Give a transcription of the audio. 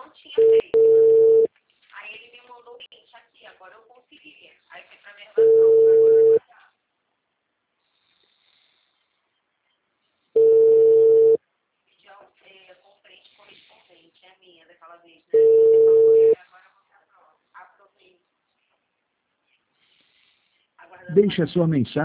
não tinha feito. Aí ele me mandou o print aqui, agora eu consegui. Aí foi pra minha gravação. Vídeo com print correspondente, é minha, daquela vez, né? Agora você aprova. Aprovei. Deixe a sua mensagem.